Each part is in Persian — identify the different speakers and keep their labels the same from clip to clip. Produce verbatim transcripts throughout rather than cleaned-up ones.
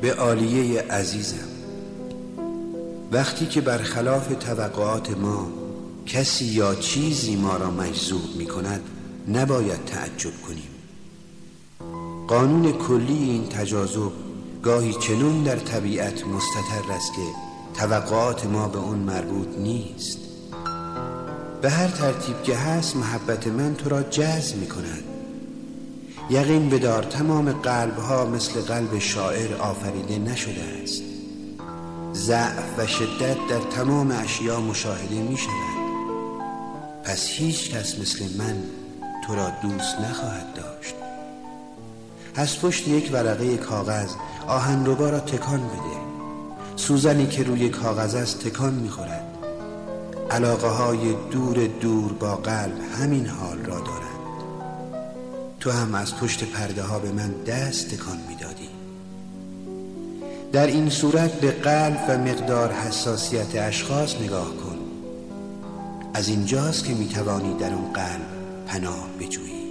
Speaker 1: به عالیه عزیزم، وقتی که برخلاف توقعات ما کسی یا چیزی ما را مجذوب می کند نباید تعجب کنیم. قانون کلی این تجاذب گاهی چنون در طبیعت مستتر است که توقعات ما به اون مربوط نیست. به هر ترتیب که هست محبت من تو را جذب می کند. یقین بدار تمام قلبها مثل قلب شاعر آفریده نشده است. ضعف و شدت در تمام اشیا مشاهده می شود. پس هیچ کس مثل من تو را دوست نخواهد داشت. از پشت یک ورقه کاغذ آهنربا را تکان بده. سوزنی که روی کاغذ است تکان می خورد. علاقه های دور دور با قلب همین حال را دارند. تو هم از پشت پرده ها به من دست تکان می دادی. در این صورت به قلب و مقدار حساسیت اشخاص نگاه کن. از اینجاست که می توانی در اون قلب پناه بجویی.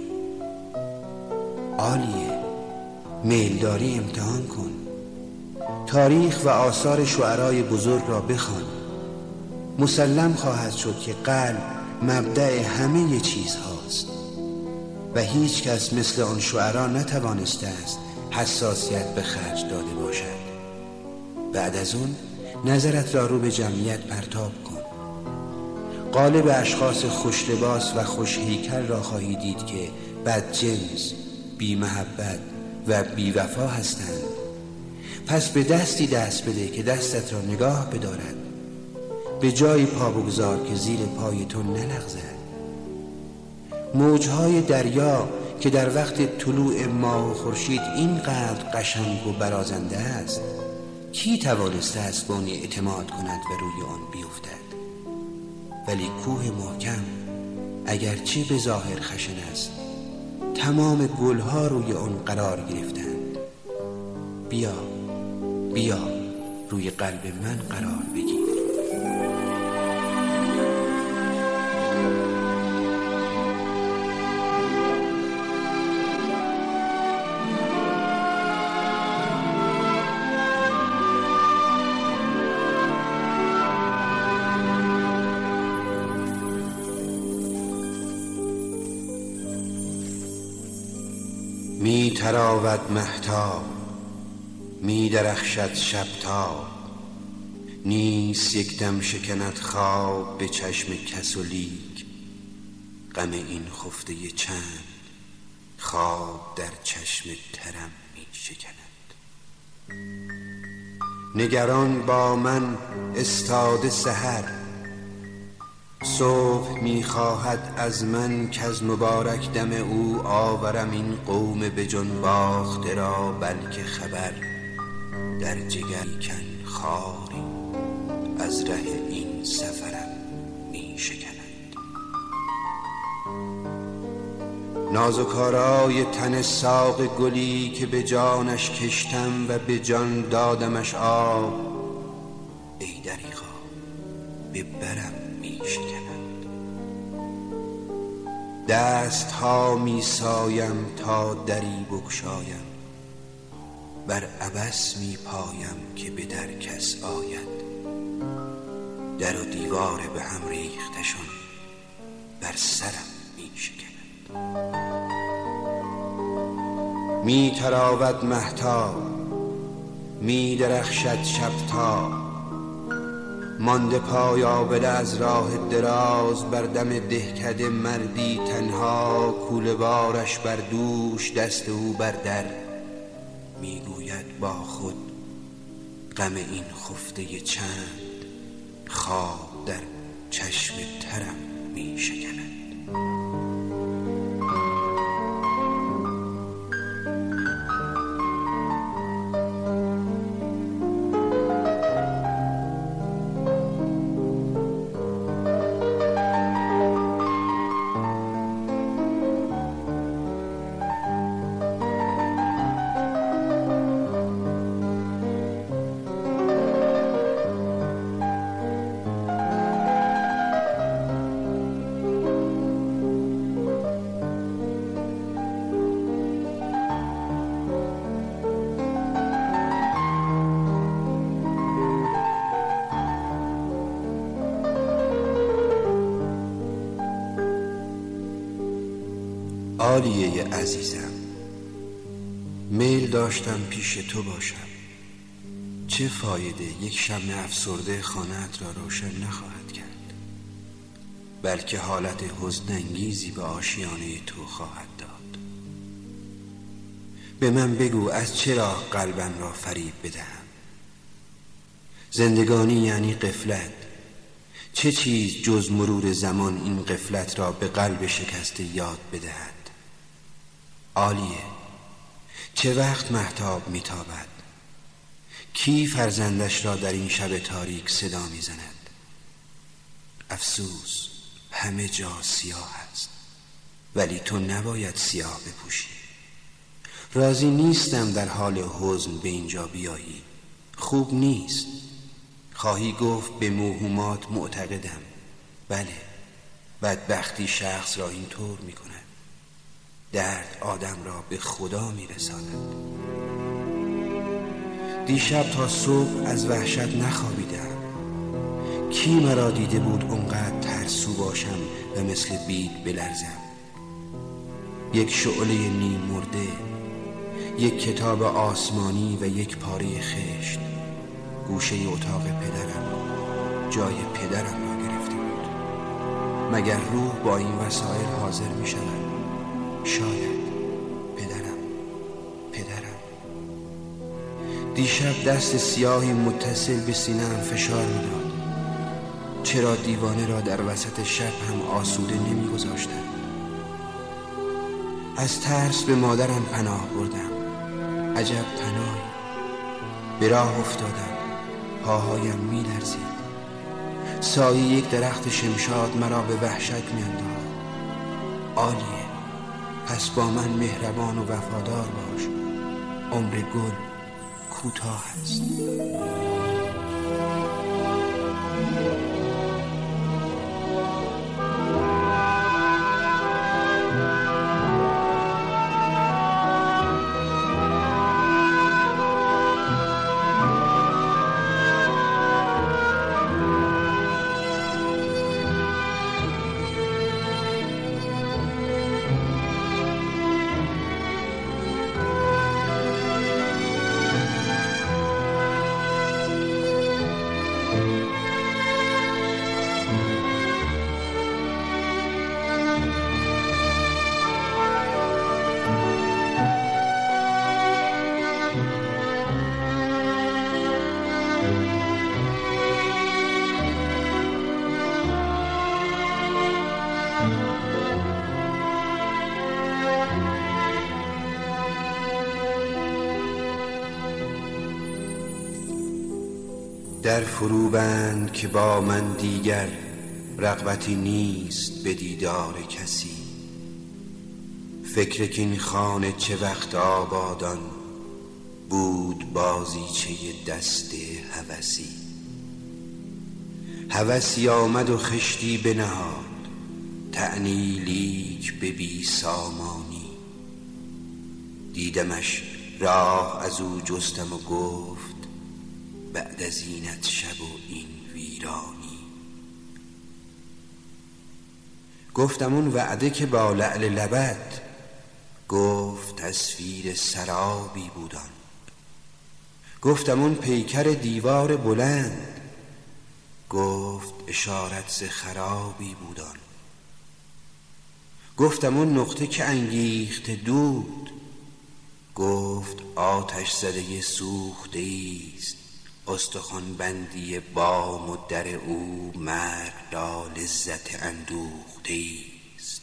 Speaker 1: عالیه، میلداری امتحان کن. تاریخ و آثار شعرای بزرگ را بخوان. مسلم خواهد شد که قلب مبدأ همه چیز هاست و هیچ کس مثل آن شعرا نتوانسته است حساسیت به خرج داده باشد. بعد از اون نظرت را رو به جمعیت پرتاب کن. قالب اشخاص خوش لباس و خوش هیکل را خواهی دید که بدجنس، بی محبت و بی وفا هستند. پس به دستی دست بده که دستت را نگاه بدارد. به جای پا بگذار که زیر پای تو نلغزد. موجهای دریا که در وقت طلوع ماه و خورشید اینقدر قشنگ و برازنده است، کی توانسته است به آن اعتماد کند و روی آن بیفتد؟ ولی کوه محکم اگرچه به ظاهر خشن است، تمام گلها روی آن قرار گرفتند. بیا بیا روی قلب من قرار بگیر. می تراود مهتاب، می درخشد شبتاب، نیست یک دم شکند خواب به چشم کس و لیک. غم این خفته چند خواب در چشم ترم می شکند. نگران با من استاده سحر، صبح می خواهد از من که از مبارک دم او آورم این قوم به جنباخته را، بلکه خبر در جگر کن خاری از ره این سفرم می شکند. نازکارای تن ساق گلی که به جانش کشتم و به جان دادمش آب، ای دریغا به برم می شکند. دست ها می سایم تا دری بگشایم، بر عبث می پایم که به در کس آید. در و دیوار به هم ریختشون بر سرم می شکند. می تراود مهتاب، می درخشد شبتاب، مانده پای آبله از راه دراز، بر دم دهکده مردی تنها، کوله بارش بر دوش دست او بر در. میگوید با خود غم این خفته چند خواب در چشم ترم می شکند. عالیه عزیزم، میل داشتم پیش تو باشم. چه فایده، یک شمع افسرده خانه‌ات را روشن نخواهد کرد، بلکه حالت حزن انگیزی به آشیانه تو خواهد داد. به من بگو از چه راه قلبم را فریب بدهم؟ زندگانی یعنی غفلت. چه چیز جز مرور زمان این غفلت را به قلب شکسته یاد بدهد؟ عالیه، چه وقت مهتاب میتابد؟ کی فرزندش را در این شب تاریک صدا میزند؟ افسوس، همه جا سیاه است، ولی تو نباید سیاه بپوشی. راضی نیستم در حال حزن به اینجا بیایی، خوب نیست. خواهی گفت به موهومات معتقدم، بله، بدبختی شخص را این طور می کند. درد آدم را به خدا می رساند. دیشب تا صبح از وحشت نخوابیدم. کی مرا دیده بود اونقدر ترسو باشم و مثل بید بلرزم؟ یک شعله نیم مرده، یک کتاب آسمانی و یک پاره خشت گوشه اتاق پدرم، جای پدرم را گرفته بود. مگر روح با این وسایل حاضر می شود؟ شاید. پدرم پدرم دیشب دست سیاهی متصل به سینه‌ام فشار می داد. چرا دیوانه را در وسط شب هم آسوده نمی گذاشتم؟ از ترس به مادرم پناه بردم. عجب پناهی. به راه افتادم، پاهایم می لرزید. سایه یک درخت شمشاد مرا به وحشت می انداخت. عالیه، پس با من مهربان و وفادار باش. عمر گل کوتاه است. در فروبند که با من دیگر رغبتی نیست به دیدار کسی. فکر کین خانه چه وقت آبادان بود بازیچه دست هوسی. هوسی آمد و خشتی بنهاد، طعنی لیک به بی سامانی. دیدمش راه از او جستم و گفت بعد از اینت شب و این ویرانی. گفتم اون وعده که با لعل لبت، گفت تصویر سرابی بودن. گفتم اون پیکر دیوار بلند، گفت اشارت ز خرابی بودن. گفتم اون نقطه که انگیخت دود، گفت آتش زده سوخته ایست. استخوان بندی بام و در او مرگ را لذت اندوخته ایست.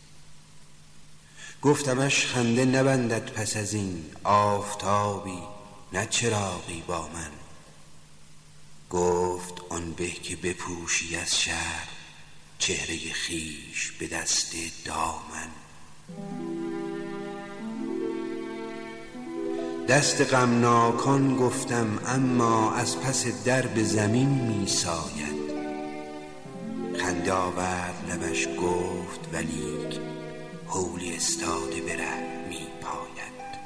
Speaker 1: گفتمش خنده نبندد پس از این آفتابی نه چراغی با من. گفت آن به که بپوشی از شرم چهره خیش به دست دامن. دست غمناکان گفتم اما از پس در به زمین می ساید. خنده آورد لبش گفت ولیک هولی استاده به ره می پاید.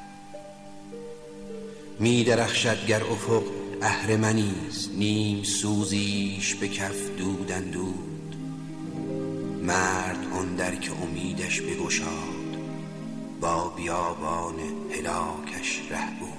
Speaker 1: می درخشد گر افق اهرمنیست، نیم سوزیش به کف دودن دود. مرد آن در که امیدش بگشاد، بیابان هلاکش ره بود.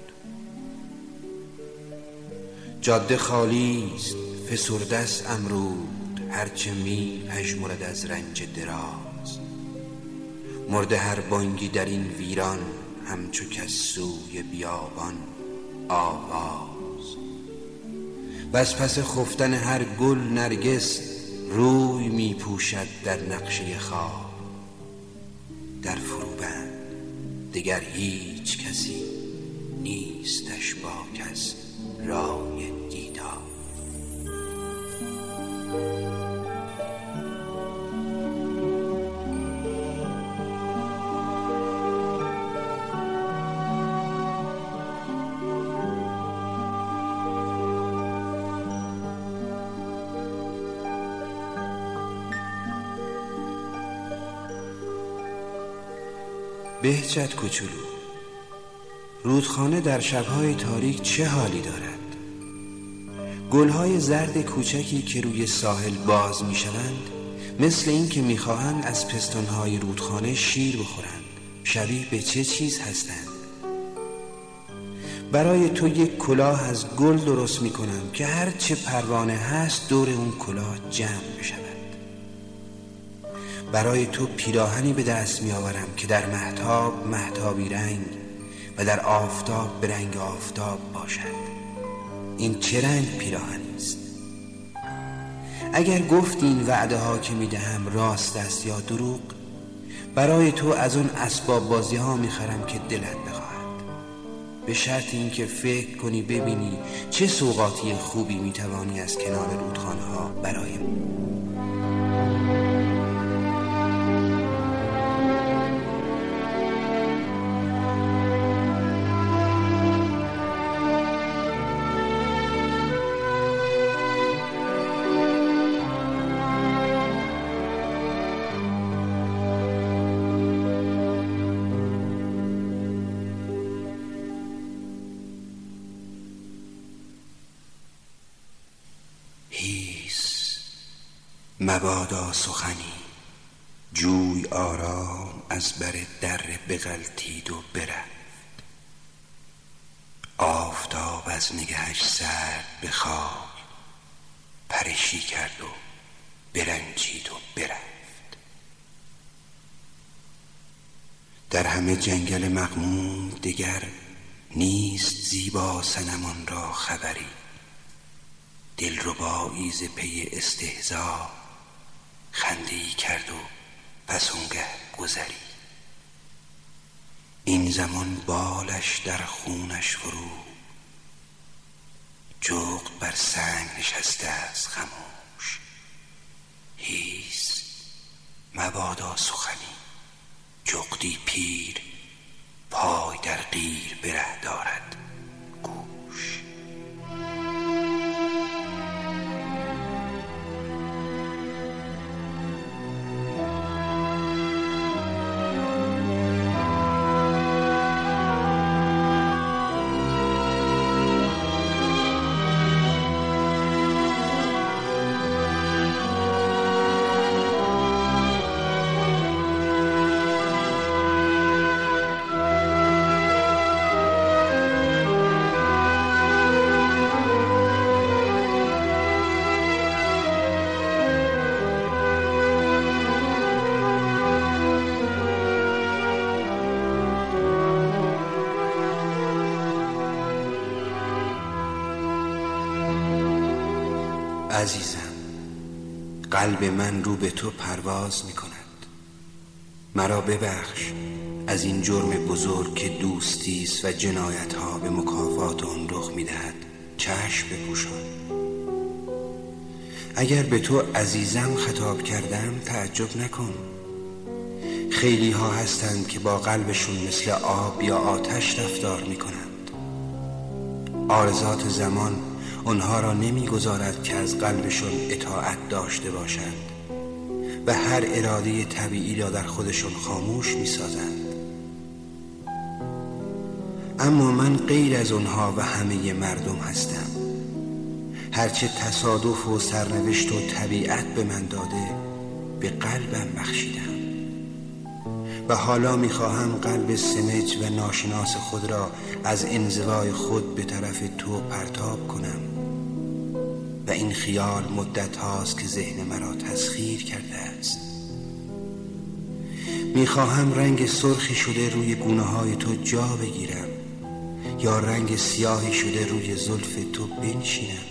Speaker 1: جاده خالی است، فسرده است امرود، هرچه می پژمرد از رنج دراز. مرده هر بانگی در این ویران، همچو کز سوی بیابان آواز. و از پس خفتن هر گل نرگس، روی می پوشد در نقشه خواب. در فروبند دگر هیچ کسی، نیستش با کس رای دیدار. بهجت کوچولو، رودخانه در شب‌های تاریک چه حالی دارد؟ گل‌های زرد کوچکی که روی ساحل باز می‌شوند، مثل این که می‌خواهند از پستان‌های رودخانه شیر بخورند. شبیه به چه چیز هستند؟ برای تو یک کلاه از گل درست می‌کنم که هر چه پروانه هست دور اون کلاه جمع بشود. برای تو پیراهنی به دست می‌آورم که در مهتاب مهتابی رنگ و در آفتاب به رنگ آفتاب باشد. این چه رنگ پیراهنی است؟ اگر گفتی این وعده ها که میدهم راست است یا دروغ، برای تو از اون اسباب بازی ها میخرم که دلت بخواهد، به شرط این که فکر کنی ببینی چه سوغاتی خوبی میتوانی از کنار رودخانه ها برای مبادا سخنی جوی آرام از بر در بغلتید و برفت. آفتاب از نگهش سرد به خاک پرشی کرد و برنجید و برفت. در همه جنگل مغموم دگر نیست زیبا صنمان را خبری. دلربایی ز پی استهزا خنده‌ای کرد و پس اونگه گذری. این زمان بالش در خونش فرو، جغد بر سنگ نشسته است خموش. هیس مبادا سخنی، جغدی پیر پای در قیر بره دارد گوش. عزیزم، قلب من رو به تو پرواز می کند. مرا ببخش از این جرم بزرگ که دوستی است و جنایت ها به مکافات آن رخ می دهد. چشم بپوشان. اگر به تو عزیزم خطاب کردم تعجب نکن. خیلی ها هستند که با قلبشون مثل آب یا آتش رفتار می کنند. عارضات زمان اونها را نمیگذارد که از قلبشون اطاعت داشته باشند و هر اراده طبیعی را در خودشون خاموش میسازند. اما من غیر از اونها و همه مردم هستم. هرچه تصادف و سرنوشت و طبیعت به من داده به قلبم بخشیدم. و حالا میخواهم قلب سمج و ناشناس خود را از انزوای خود به طرف تو پرتاب کنم و این خیال مدت هاست که ذهن مرا تسخیر کرده است. میخواهم رنگ سرخی شده روی گونه های تو جا بگیرم یا رنگ سیاهی شده روی زلف تو بنشینم.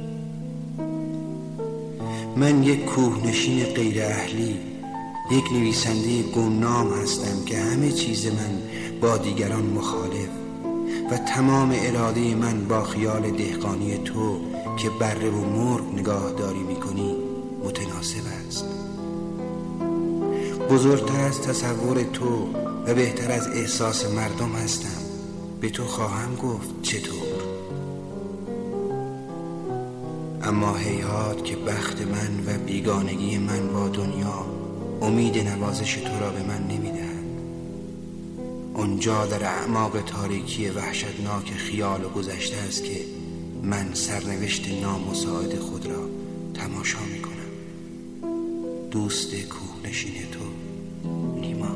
Speaker 1: من یک کوهنشین غیر اهلی، یک نویسنده گمنام هستم که همه چیز من با دیگران مخالف و تمام اراده من با خیال دهقانی تو که بره و مرغ نگاه داری میکنی متناسب است. بزرگتر از تصور تو و بهتر از احساس مردم هستم. به تو خواهم گفت چطور. اما هیهات که بخت من و بیگانگی من با دنیا امید نوازش تو را به من نمیدهد. اونجا در اعماق تاریکی وحشتناک خیال و گذشته است که من سرنوشت نامساعد خود را تماشا میکنم. دوست کوهنشین تو، نیما.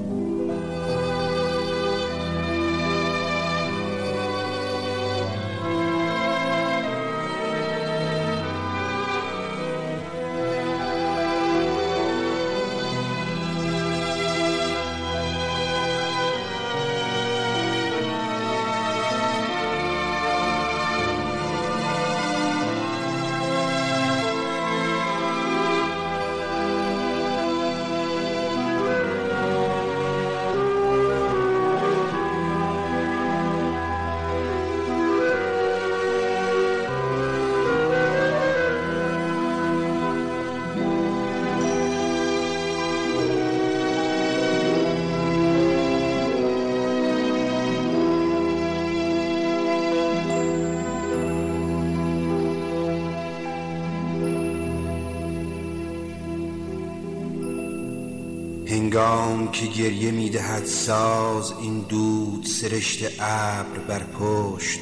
Speaker 1: هنگام که گریه میدهد ساز این دود سرشت ابر بر پشت،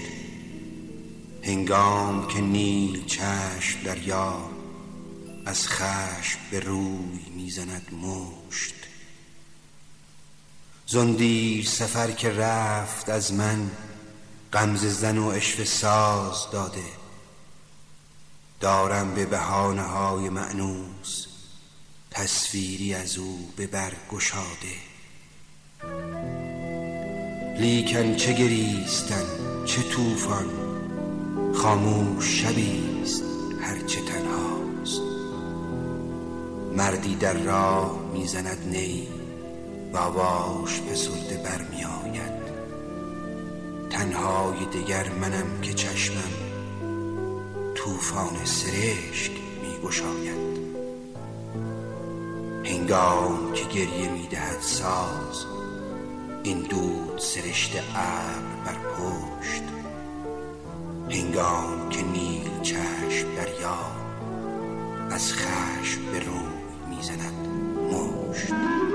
Speaker 1: هنگام که نیل چشم دریا از خشم به روی میزند مشت، زندیر سفر که رفت از من غمزه زن و عشوه ساز داده، دارم به بهانه های مأنوس تصویری از او به بر گشاده. لیکن چه گریستن چه طوفان، خاموش شبیست هرچه تنهاست. مردی در راه میزند نی و آواش فسرده بر می آید. تنهای دگر منم که چشمم طوفان سرشک می گشاید. هنگام که گریه میدهد ساز این دود سرشت ابر بر پشت، هنگام که نیل چشم دریا از خشم به روی میزند مشت.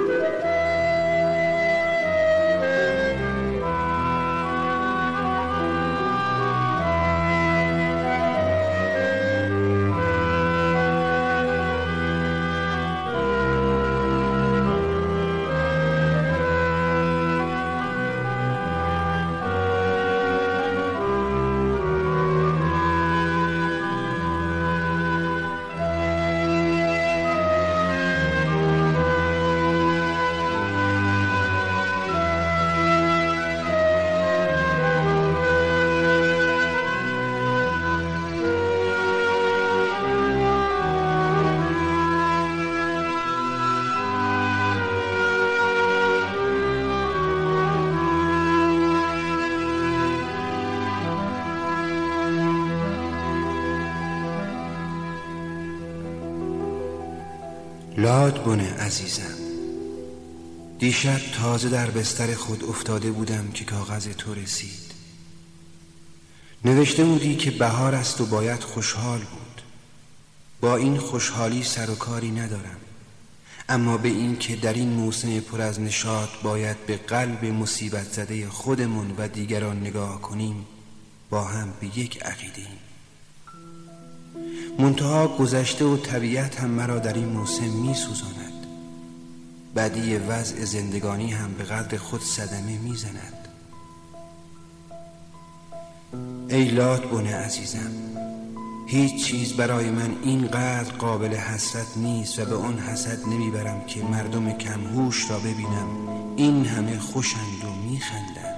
Speaker 1: لادبونه عزیزم، دیشب تازه در بستر خود افتاده بودم که کاغذ تو رسید. نوشته بودی که بهار است و باید خوشحال بود. با این خوشحالی سر و کاری ندارم، اما به این که در این موسم پر از نشاط باید به قلب مصیبت زده خودمون و دیگران نگاه کنیم با هم به یک عقیده ایم. منتها گذشته و طبیعت هم مرا در این موسم می سوزاند. بدی وضع زندگانی هم به قدر خود صدمه میزند. ای لاتبون عزیزم، هیچ چیز برای من اینقدر قابل حسرت نیست و به آن حسد نمیبرم که مردم کمهوش را ببینم این همه خوشند و میخندند.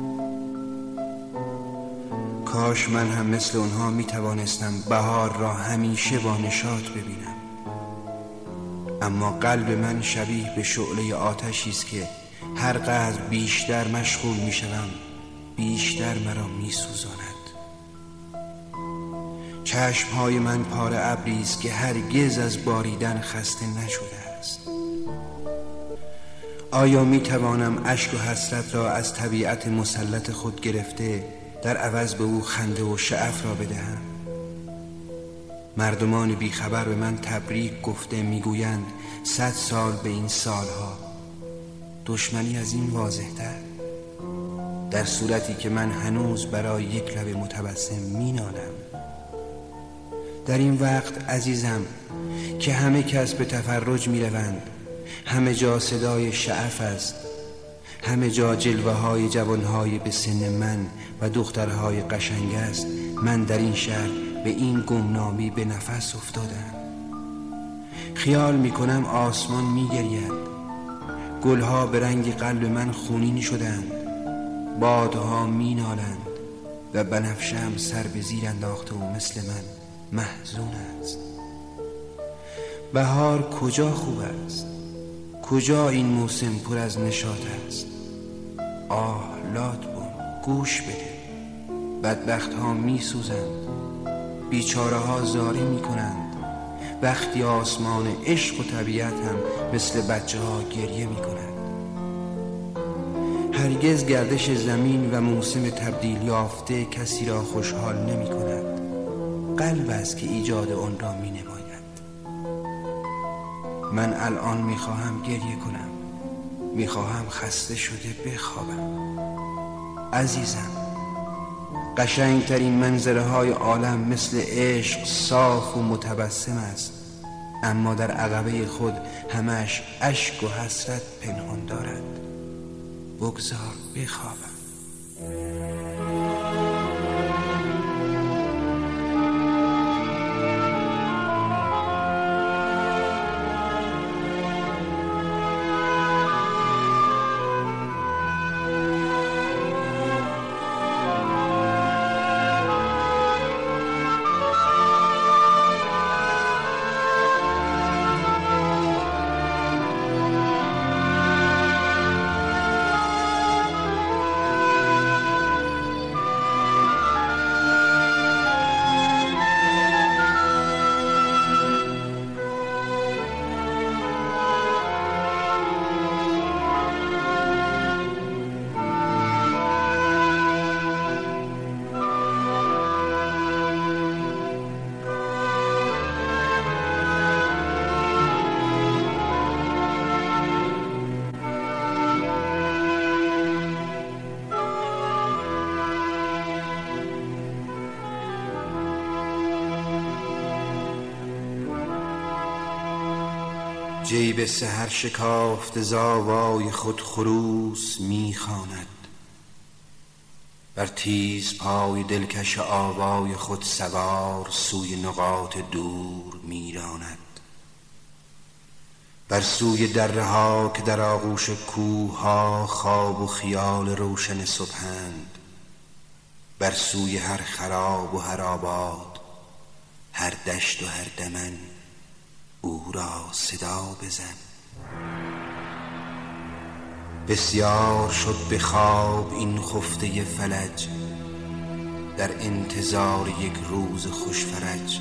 Speaker 1: کاش من هم مثل اونها میتوانستم بهار را همیشه با نشاط ببینم، اما قلب من شبیه به شعله آتشی است که هر قدر بیشتر مشغول میشوم بیشتر مرا میسوزاند. چشمهای من پاره ابری است که هرگز از باریدن خسته نشده است. آیا میتوانم اشک و حسرت را از طبیعت مسلط خود گرفته در عوض به او خنده و شعف را بدهم؟ مردمان بیخبر به من تبریک گفته میگویند صد سال به این سالها. دشمنی از این واضح‌تر، در صورتی که من هنوز برای یک لب متبسم مینالم. در این وقت عزیزم که همه کس به تفرج میروند، همه جا صدای شعف است، همه جا جلوه های جوانهای به سن من و دخترهای قشنگ است، من در این شهر به این گمنامی به نفس افتادم. خیال میکنم آسمان میگرید، گلها به رنگ قلب من خونین شدند، بادها مینالند و بنفشه هم سر به زیر انداخته و مثل من محزون است. بهار کجا خوب است؟ کجا این موسم پر از نشاط است؟ آه لاتبون، گوش بده. بدبخت ها می سوزند، بیچاره ها زاری می کنند، وقتی آسمان عشق و طبیعت هم مثل بچه ها گریه می کنند. هرگز گردش زمین و موسم تبدیل یافته کسی را خوشحال نمی کند. قلب است که ایجاد آن را می نماید. من الان می خواهم گریه کنم، می خواهم خسته شده بخوابم. عزیزم، قشنگترین منظره های عالم مثل عشق صاف و متبسم است، اما در عقبه خود همش اشک و حسرت پنهان دارد. بگذار بخوابم. جیب سحر شکافت زاوای خود خروس میخواند، بر تیز پای دلکش آوای خود سوار سوی نقاط دور میراند. بر سوی دره ها که در آغوش کوه ها خواب و خیال روشن صبحند، بر سوی هر خراب و هر آباد، هر دشت و هر دمن او را صدا بزن. بسیار شد به خواب این خفته فلج، در انتظار یک روز خوش فرج.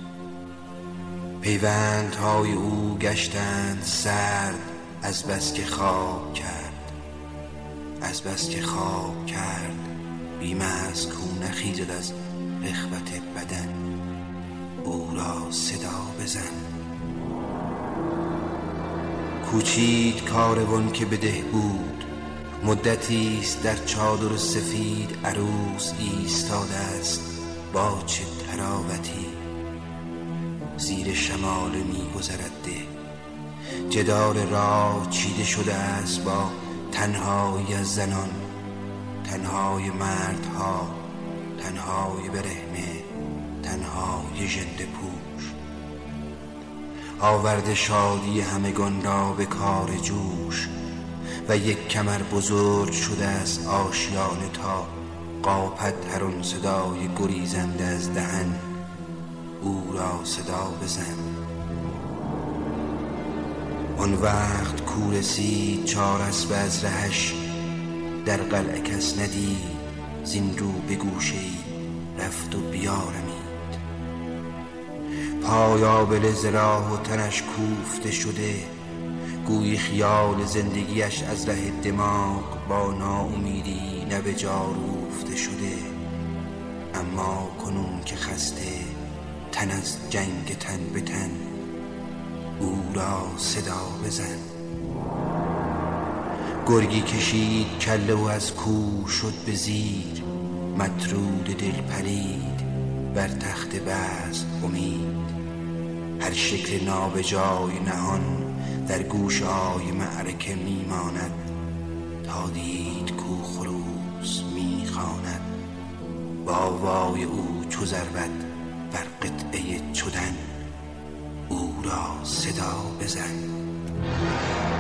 Speaker 1: پیوندهای او گشتند سرد از بس که خواب کرد، از بس که خواب کرد بیم از کو نخیزد از رغبت بدن. او را صدا بزن. کوچید کاروان که به ده بود، مدتیست در چادر سفید عروس ایستاده است با چه طراوتی. زیر شمال می گذرد ده، جدار راه چیده شده است با تنهایی از زنان، تنهای مردها، تنهای برهنه، تنهای ژنده پوش. آورده شادی همگان را به کار جوش و یک کمر بزرگ شده است آشیانه تا قاپد هر آن صدای گریزنده از دهن. او را صدا بزن. آن وقت کو رسید چار اسب از رهش، در قلعه کس ندید زین رو به گوشه‌ای رفت و بیارمید. پای آبله ز راه و تنش کوفته شده، گویی خیال زندگیش از ره دماغ با ناامیدی نه به جا روفته شده. اما کنون که خسته تن از جنگ تن به تن، او را صدا بزن. گرگی کشید کله و از کوه شد به زیر، مطرود دل پرید بر تخت بزم امید. هر شکل نابجای نهان در گوشه‌های معرکه میماند، تا دید کو خروس میخواند. با آوای او چو ضربت بر قطعه چدن، او را صدا بزن.